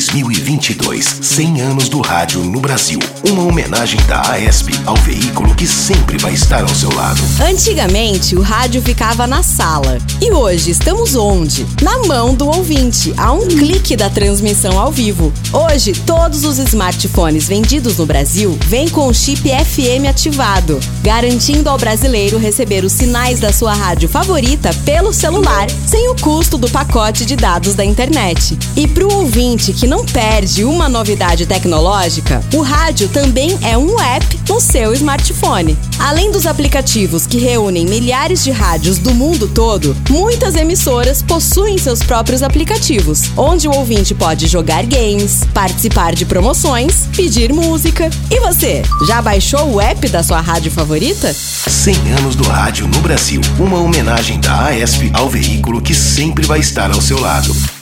2022, 100 anos do rádio no Brasil. Uma homenagem da AESP ao veículo que sempre vai estar ao seu lado. Antigamente, o rádio ficava na sala. E hoje estamos onde? Na mão do ouvinte, a um clique da transmissão ao vivo. Hoje, todos os smartphones vendidos no Brasil vêm com o chip FM ativado, garantindo ao brasileiro receber os sinais da sua rádio favorita pelo celular, sem o custo do pacote de dados da internet. E para o ouvinte que não perde uma novidade tecnológica, o rádio também é um app no seu smartphone. Além dos aplicativos que reúnem milhares de rádios do mundo todo, muitas emissoras possuem seus próprios aplicativos, onde o ouvinte pode jogar games, participar de promoções, pedir música. E você, já baixou o app da sua rádio favorita? 100 anos do rádio no Brasil. Uma homenagem da AESP ao veículo que sempre vai estar ao seu lado.